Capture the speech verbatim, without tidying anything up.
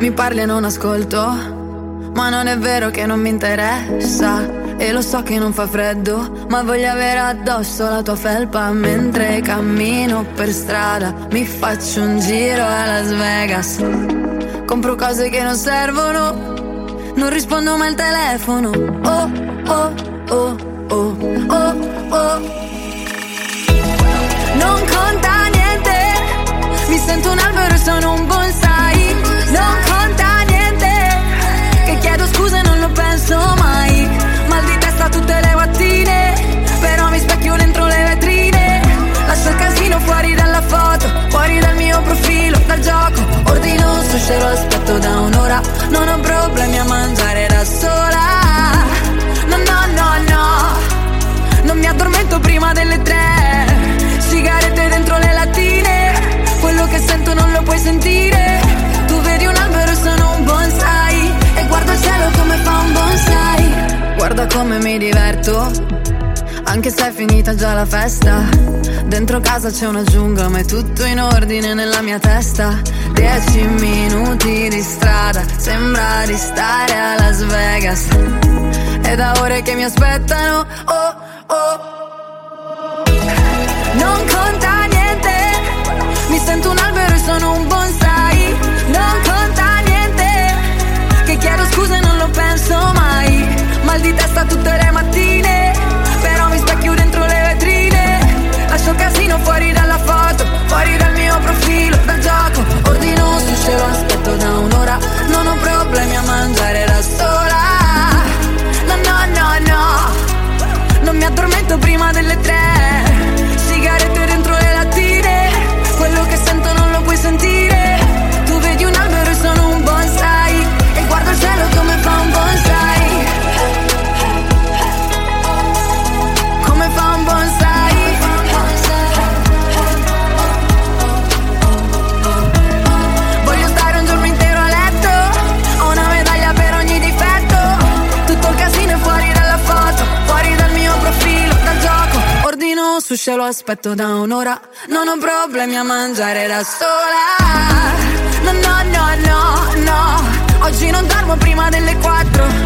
Mi parli e non ascolto, ma non è vero che non mi interessa. E lo so che non fa freddo, ma voglio avere addosso la tua felpa. Mentre cammino per strada mi faccio un giro a Las Vegas. Compro cose che non servono, non rispondo mai al telefono. Oh, oh, oh, oh, oh, oh. Non conta niente, mi sento un albero e sono un bonsai. Non conta niente, che chiedo scusa e non lo penso mai. Mal di testa tutte le mattine, però mi specchio dentro le vetrine. Lascio il casino fuori dalla foto, fuori dal mio profilo, dal gioco. Ordino un sushi, lo aspetto da un'ora. Non ho problemi a mangiare da sola. No, no, no, no, non mi addormento prima delle tre. Sigarette dentro le lattine, quello che sento non lo puoi sentire. Tu vedi un albero e sono un bonsai, e guardo il cielo come fa un bonsai. Guarda come mi diverto, anche se è finita già la festa. Dentro casa c'è una giungla, ma è tutto in ordine nella mia testa. Dieci minuti di strada, sembra di stare a Las Vegas. È da ore che mi aspettano, oh, oh. Non conta niente, mi sento un albero e sono un bonsai. Non conta niente, che chiedo scusa e non lo penso mai. Mal di testa tutte le mattine, però mi specchio dentro le vetrine. Lascio casino fuori dalla foto, fuori dal mio profilo, dal gioco. Ordino un sushi, lo aspetto da un'ora. Non ho problemi a mangiare da sola. No, no, no, no, non mi addormento prima delle tre. Sigarette dentro le lattine, quello che sento non lo puoi sentire. Tu vedi un albero e sono un bonsai, e guardo il cielo come fa un bonsai. Come fa un bonsai. Voglio stare un giorno intero a letto, ho una medaglia per ogni difetto. Tutto il casino è fuori dalla foto, fuori dal mio profilo, dal gioco. Ordino un sushi e lo aspetto da un'ora. Non ho problemi a mangiare da sola. No, no, no, no, no, oggi non dormo prima delle quattro.